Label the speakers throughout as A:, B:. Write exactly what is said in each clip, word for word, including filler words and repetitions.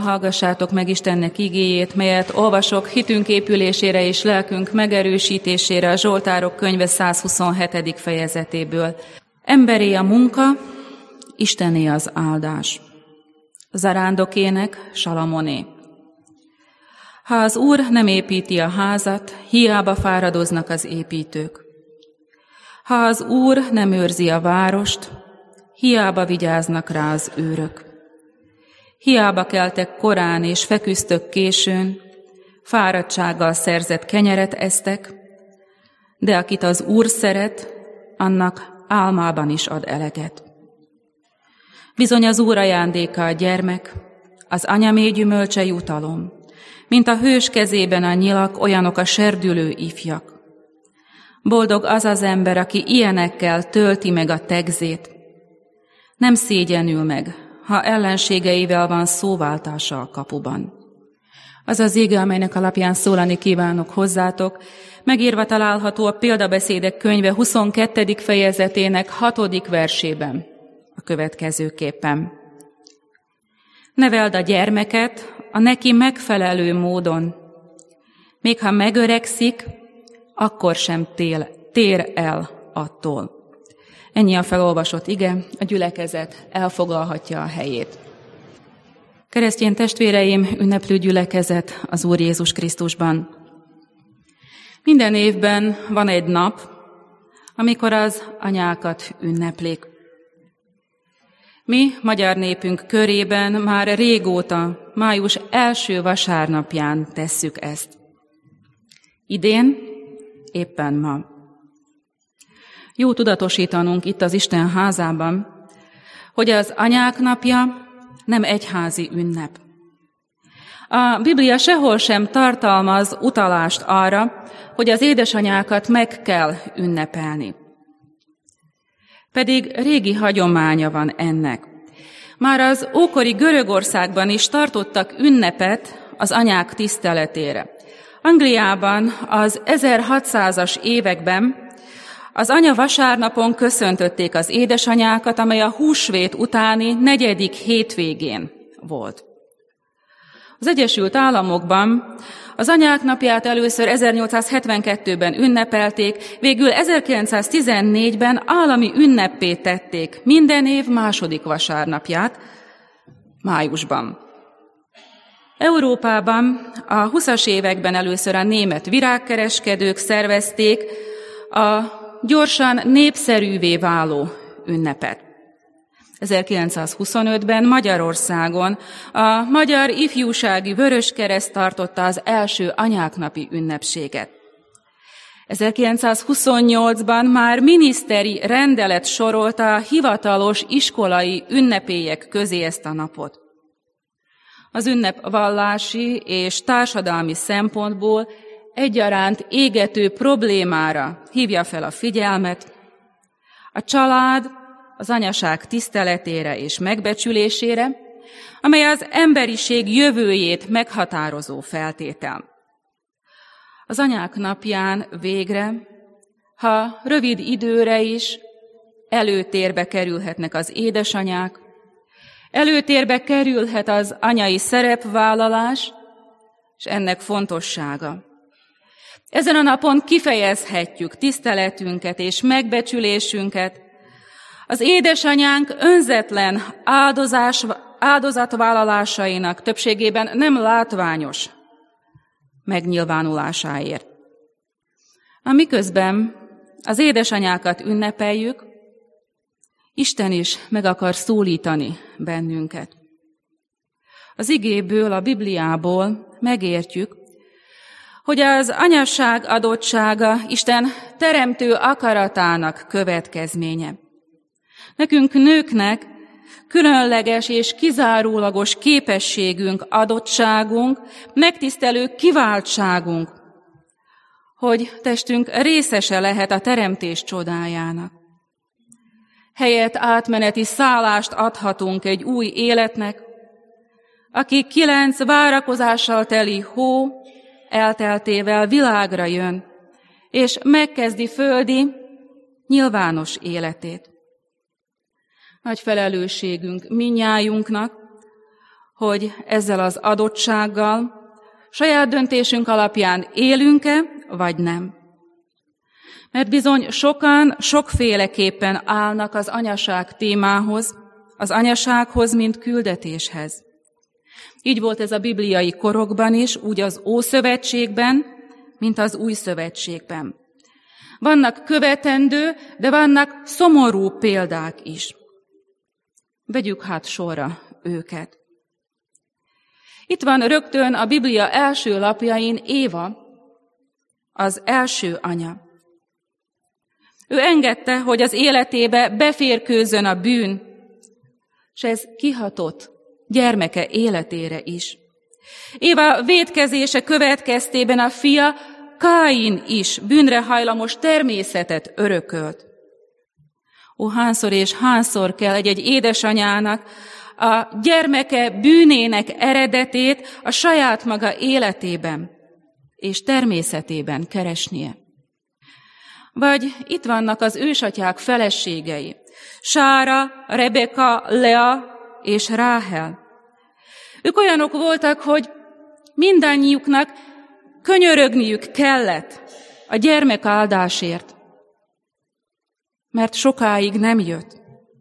A: Hallgassátok meg Istennek igéjét, melyet olvasok hitünk épülésére és lelkünk megerősítésére a Zsoltárok könyve százhuszonhetedik fejezetéből. Emberé a munka, Istené az áldás. Zarándokének, Salamoné. Ha az Úr nem építi a házat, hiába fáradoznak az építők. Ha az Úr nem őrzi a várost, hiába vigyáznak rá az őrök. Hiába keltek korán és feküztök későn, fáradtsággal szerzett kenyeret esztek, de akit az Úr szeret, annak álmában is ad eleget. Bizony az Úr ajándéka a gyermek, az anyaméh gyümölcse jutalom, mint a hős kezében a nyilak, olyanok a serdülő ifjak. Boldog az az ember, aki ilyenekkel tölti meg a tegzét, nem szégyenül meg, ha ellenségeivel van szóváltása a kapuban. Az az ige, amelynek alapján szólani kívánok hozzátok, megírva található a Példabeszédek könyve huszonkettedik fejezetének hatodik versében, a következőképpen. Neveld a gyermeket a neki megfelelő módon, még ha megöregszik, akkor sem tél, tér el attól. Ennyi a felolvasott ige, a gyülekezet elfoglalhatja a helyét. Keresztény testvéreim, ünneplő gyülekezet az Úr Jézus Krisztusban. Minden évben van egy nap, amikor az anyákat ünneplik. Mi, magyar népünk körében már régóta, május első vasárnapján tesszük ezt. Idén éppen ma. Jó tudatosítanunk itt az Isten házában, hogy az anyák napja nem egyházi ünnep. A Biblia sehol sem tartalmaz utalást arra, hogy az édesanyákat meg kell ünnepelni. Pedig régi hagyománya van ennek. Már az ókori Görögországban is tartottak ünnepet az anyák tiszteletére. Angliában az ezerhatszázas években az anya vasárnapon köszöntötték az édesanyákat, amely a húsvét utáni negyedik hétvégén volt. Az Egyesült Államokban az anyák napját először ezernyolcszázhetvenkettőben ünnepelték, végül ezerkilencszáztizennégyben állami ünneppé tették minden év második vasárnapját, májusban. Európában a huszas években először a német virágkereskedők szervezték a gyorsan népszerűvé váló ünnepet. ezerkilencszázhuszonötben Magyarországon a Magyar Ifjúsági Vöröskereszt tartotta az első anyáknapi ünnepséget. ezerkilencszázhuszonnyolcban már miniszteri rendelet sorolta a hivatalos iskolai ünnepélyek közé ezt a napot. Az ünnep vallási és társadalmi szempontból egyaránt égető problémára hívja fel a figyelmet, a család, az anyaság tiszteletére és megbecsülésére, amely az emberiség jövőjét meghatározó feltétel. Az anyák napján végre, ha rövid időre is előtérbe kerülhetnek az édesanyák, előtérbe kerülhet az anyai szerepvállalás, és ennek fontossága. Ezen a napon kifejezhetjük tiszteletünket és megbecsülésünket az édesanyánk önzetlen áldozás, áldozatvállalásainak többségében nem látványos megnyilvánulásáért. Amiközben az édesanyákat ünnepeljük, Isten is meg akar szólítani bennünket. Az igéből, a Bibliából megértjük, hogy az anyasság adottsága Isten teremtő akaratának következménye. Nekünk nőknek különleges és kizárólagos képességünk, adottságunk, megtisztelő kiváltságunk, hogy testünk részese lehet a teremtés csodájának. Helyett átmeneti szállást adhatunk egy új életnek, aki kilenc várakozással teli hó elteltével világra jön, és megkezdi földi, nyilvános életét. Nagy felelősségünk minnyájunknak, hogy ezzel az adottsággal saját döntésünk alapján élünk-e, vagy nem. Mert bizony sokan sokféleképpen állnak az anyaság témához, az anyasághoz, mint küldetéshez. Így volt ez a bibliai korokban is, úgy az Ószövetségben, mint az Új Szövetségben. Vannak követendő, de vannak szomorú példák is. Vegyük hát sorra őket. Itt van rögtön a Biblia első lapjain Éva, az első anya. Ő engedte, hogy az életébe beférkőzzön a bűn, és ez kihatott gyermeke életére is. Éva vétkezése következtében a fia Káin is bűnre hajlamos természetet örökölt. Ó, hányszor és hányszor kell egy-egy édesanyának a gyermeke bűnének eredetét a saját maga életében és természetében keresnie. Vagy itt vannak az ősatyák feleségei, Sára, Rebeka, Lea és Ráhel. Ők olyanok voltak, hogy mindannyiuknak könyörögniük kellett a gyermek áldásért, mert sokáig nem jött.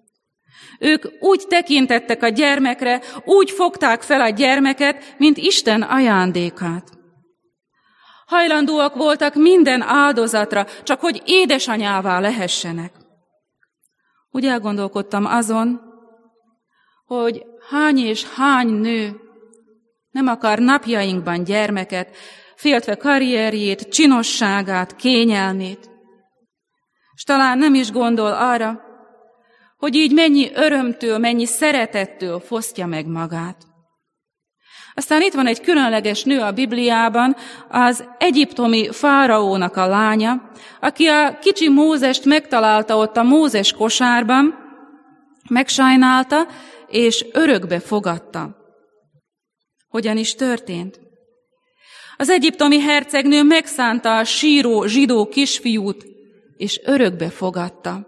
A: Ők úgy tekintettek a gyermekre, úgy fogták fel a gyermeket, mint Isten ajándékát. Hajlandóak voltak minden áldozatra, csak hogy édesanyává lehessenek. Úgy elgondolkodtam azon, hogy hány és hány nő nem akar napjainkban gyermeket, féltve karrierjét, csinosságát, kényelmét, és talán nem is gondol arra, hogy így mennyi örömtől, mennyi szeretettől fosztja meg magát. Aztán itt van egy különleges nő a Bibliában, az egyiptomi fáraónak a lánya, aki a kicsi Mózest megtalálta ott a Mózes kosárban, megsajnálta, és örökbe fogadta. Hogyan is történt? Az egyiptomi hercegnő megszánta a síró zsidó kisfiút, és örökbe fogadta.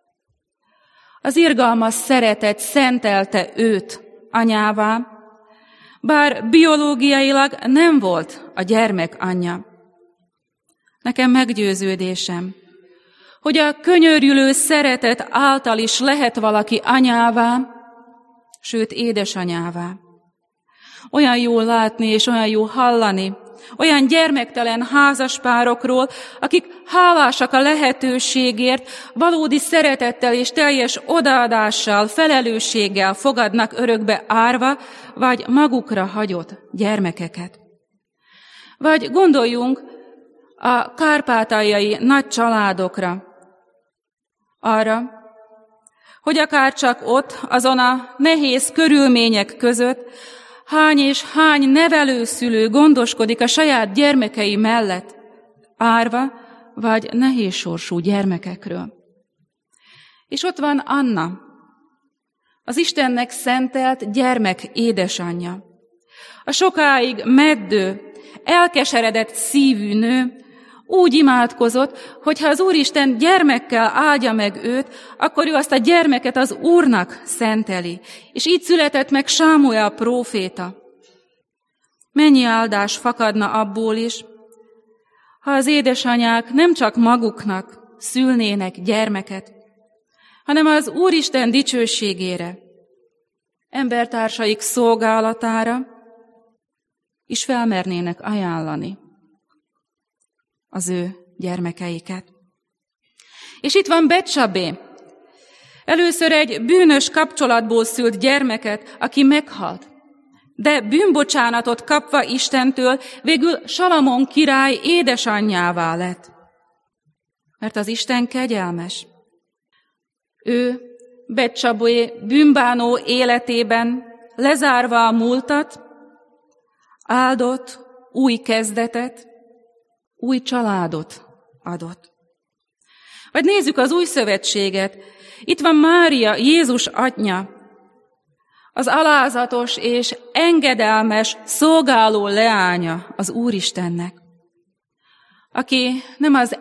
A: Az irgalmas szeretet szentelte őt anyává, bár biológiailag nem volt a gyermek anyja. Nekem meggyőződésem, hogy a könyörülő szeretet által is lehet valaki anyává, sőt édesanyává. Olyan jó látni és olyan jó hallani, olyan gyermektelen házaspárokról, akik hálásak a lehetőségért, valódi szeretettel és teljes odaadással, felelősséggel fogadnak örökbe árva, vagy magukra hagyott gyermekeket. Vagy gondoljunk a kárpátaljai nagy családokra, arra, hogy akár csak ott, azon a nehéz körülmények között, hány és hány nevelőszülő gondoskodik a saját gyermekei mellett, árva vagy nehézsorsú gyermekekről. És ott van Anna, az Istennek szentelt gyermek édesanyja. A sokáig meddő, elkeseredett szívű nő úgy imádkozott, hogy ha az Úristen gyermekkel áldja meg őt, akkor ő azt a gyermeket az Úrnak szenteli. És így született meg Sámuel próféta. Mennyi áldás fakadna abból is, ha az édesanyák nem csak maguknak szülnének gyermeket, hanem az Úristen dicsőségére, embertársaik szolgálatára is felmernének ajánlani az ő gyermekeiket. És itt van Betsabé. Először egy bűnös kapcsolatból szült gyermeket, aki meghalt. De bűnbocsánatot kapva Istentől végül Salamon király édesanyjává lett. Mert az Isten kegyelmes. Ő Betsabé bűnbánó életében lezárva a múltat, áldott új kezdetet, új családot adott. Vagy nézzük az új szövetséget. Itt van Mária, Jézus anyja, az alázatos és engedelmes szolgáló leánya az Úristennek, aki nem az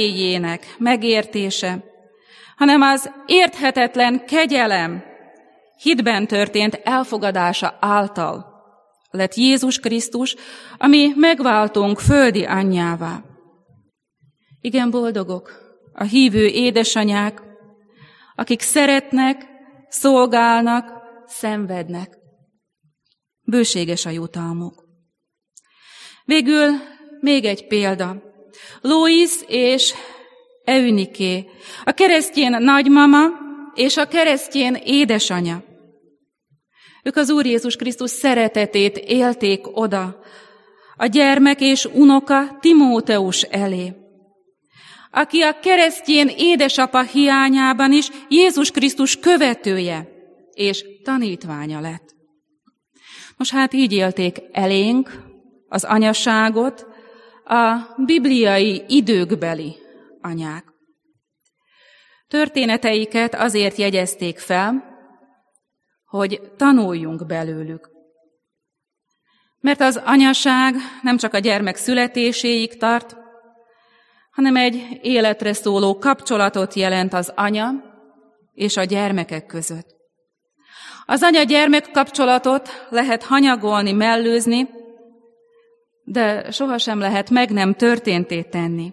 A: elméjének megértése, hanem az érthetetlen kegyelem hitben történt elfogadása által lett Jézus Krisztus, ami megváltónk földi anyjává. Igen boldogok a hívő édesanyák, akik szeretnek, szolgálnak, szenvednek. Bőséges a jutalmuk. Végül még egy példa. Lois és Euniké, a keresztjén nagymama és a keresztjén édesanya. Ők az Úr Jézus Krisztus szeretetét élték oda a gyermek és unoka Timóteus elé, aki a keresztjén édesapa hiányában is Jézus Krisztus követője és tanítványa lett. Most hát így élték elénk az anyaságot a bibliai időkbeli anyák. Történeteiket azért jegyezték fel, hogy tanuljunk belőlük. Mert az anyaság nem csak a gyermek születéséig tart, hanem egy életre szóló kapcsolatot jelent az anya és a gyermekek között. Az anya-gyermek kapcsolatot lehet hanyagolni, mellőzni, de sohasem lehet meg nem történté tenni.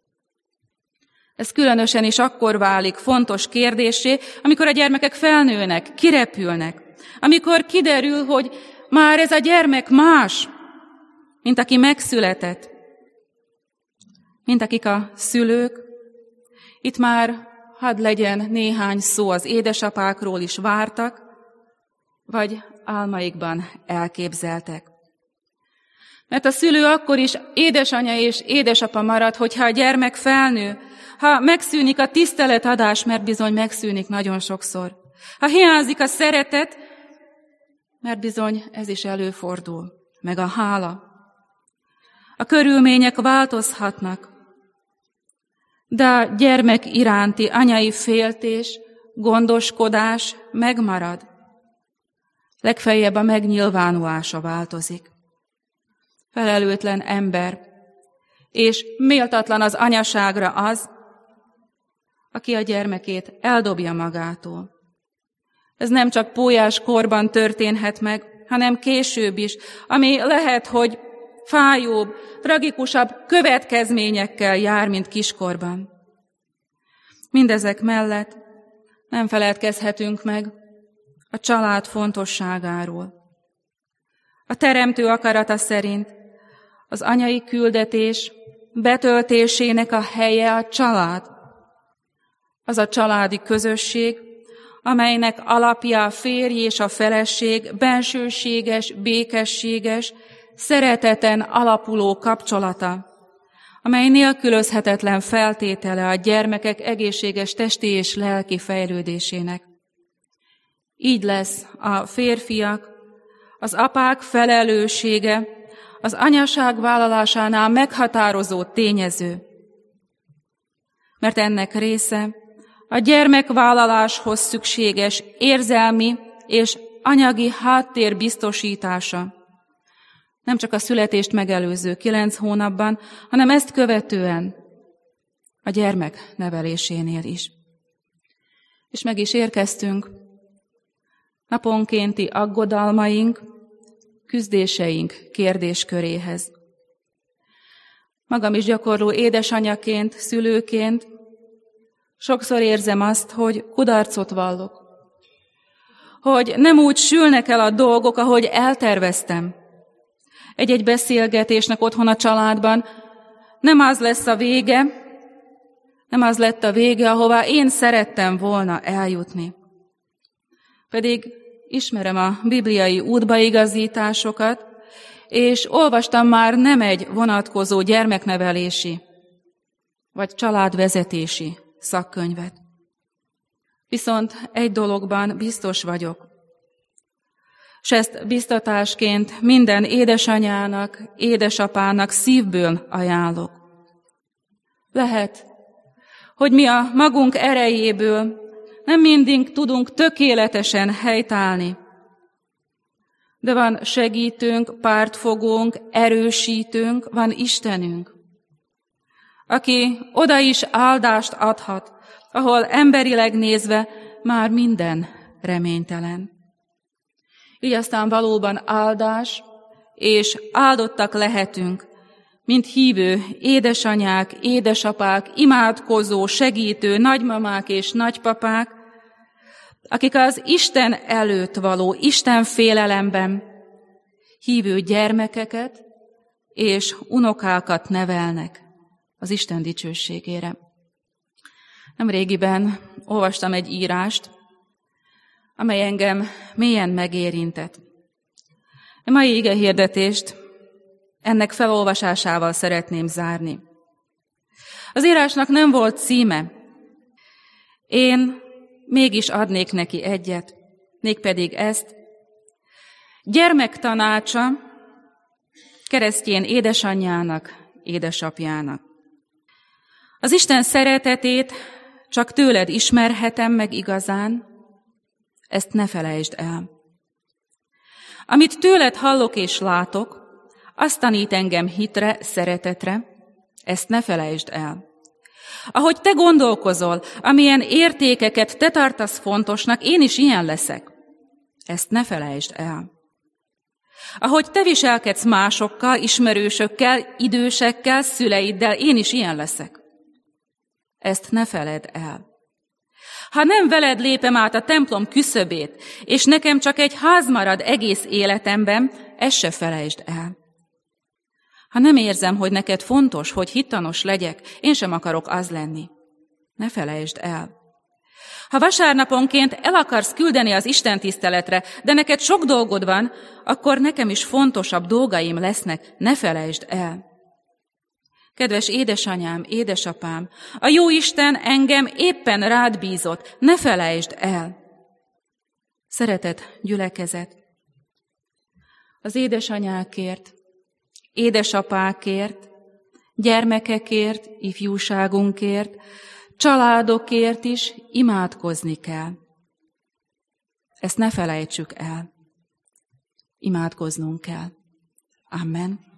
A: Ez különösen is akkor válik fontos kérdéssé, amikor a gyermekek felnőnek, kirepülnek, amikor kiderül, hogy már ez a gyermek más, mint aki megszületett, mint akik a szülők. Itt már hadd legyen néhány szó az édesapákról is vártak, vagy álmaikban elképzeltek. Mert a szülő akkor is édesanya és édesapa marad, hogyha a gyermek felnő, ha megszűnik a tiszteletadás, mert bizony megszűnik nagyon sokszor. Ha hiányzik a szeretet, mert bizony ez is előfordul, meg a hála. A körülmények változhatnak, de a gyermek iránti anyai féltés, gondoskodás megmarad. Legfeljebb a megnyilvánulása változik. Felelőtlen ember, és méltatlan az anyaságra az, aki a gyermekét eldobja magától. Ez nem csak pólyás korban történhet meg, hanem később is, ami lehet, hogy fájóbb, tragikusabb következményekkel jár, mint kiskorban. Mindezek mellett nem feledkezhetünk meg a család fontosságáról. A teremtő akarata szerint az anyai küldetés betöltésének a helye a család. Az a családi közösség, amelynek alapja a férj és a feleség bensőséges, békességes, szereteten alapuló kapcsolata, amely nélkülözhetetlen feltétele a gyermekek egészséges testi és lelki fejlődésének. Így lesz a férfiak, az apák felelőssége az anyaság vállalásánál meghatározó tényező, mert ennek része a gyermekvállaláshoz szükséges érzelmi és anyagi háttér biztosítása, nem csak a születést megelőző kilenc hónapban, hanem ezt követően a gyermek nevelésénél is. És meg is érkeztünk naponkénti aggodalmaink, küzdéseink kérdésköréhez. Magam is gyakorló édesanyaként, szülőként sokszor érzem azt, hogy kudarcot vallok, hogy nem úgy sülnek el a dolgok, ahogy elterveztem. Egy-egy beszélgetésnek otthon a családban nem az lesz a vége, nem az lett a vége, ahová én szerettem volna eljutni. Pedig ismerem a bibliai útbaigazításokat, és olvastam már nem egy vonatkozó gyermeknevelési vagy családvezetési szakkönyvet. Viszont egy dologban biztos vagyok, és ezt biztatásként minden édesanyának, édesapának szívből ajánlok. Lehet, hogy mi a magunk erejéből nem mindig tudunk tökéletesen helytállni, de van segítőnk, pártfogónk, erősítőnk, van Istenünk, aki oda is áldást adhat, ahol emberileg nézve már minden reménytelen. Így aztán valóban áldás, és áldottak lehetünk, mint hívő édesanyák, édesapák, imádkozó, segítő nagymamák és nagypapák, akik az Isten előtt való Isten félelemben hívő gyermekeket és unokákat nevelnek az Isten dicsőségére. Nemrégiben olvastam egy írást, amely engem mélyen megérintett. A mai igehirdetést ennek felolvasásával szeretném zárni. Az írásnak nem volt címe. Én mégis adnék neki egyet, mégpedig ezt. Gyermek tanácsa keresztjén édesanyjának, édesapjának. Az Isten szeretetét csak tőled ismerhetem meg igazán, ezt ne felejtsd el. Amit tőled hallok és látok, azt tanít engem hitre, szeretetre, ezt ne felejtsd el. Ahogy te gondolkozol, amilyen értékeket te tartasz fontosnak, én is ilyen leszek. Ezt ne felejtsd el. Ahogy te viselkedsz másokkal, ismerősökkel, idősekkel, szüleiddel, én is ilyen leszek. Ezt ne feledd el. Ha nem veled lépem át a templom küszöbét, és nekem csak egy ház marad egész életemben, ezt se felejtsd el. Ha nem érzem, hogy neked fontos, hogy hittanos legyek, én sem akarok az lenni. Ne felejtsd el. Ha vasárnaponként el akarsz küldeni az istentiszteletre, de neked sok dolgod van, akkor nekem is fontosabb dolgaim lesznek, ne felejtsd el. Kedves édesanyám, édesapám, a jó Isten engem éppen rád bízott, ne felejtsd el. Szeretett gyülekezet, az édesanyákért, édesapákért, gyermekekért, ifjúságunkért, családokért is imádkozni kell. Ezt ne felejtsük el. Imádkoznunk kell. Amen.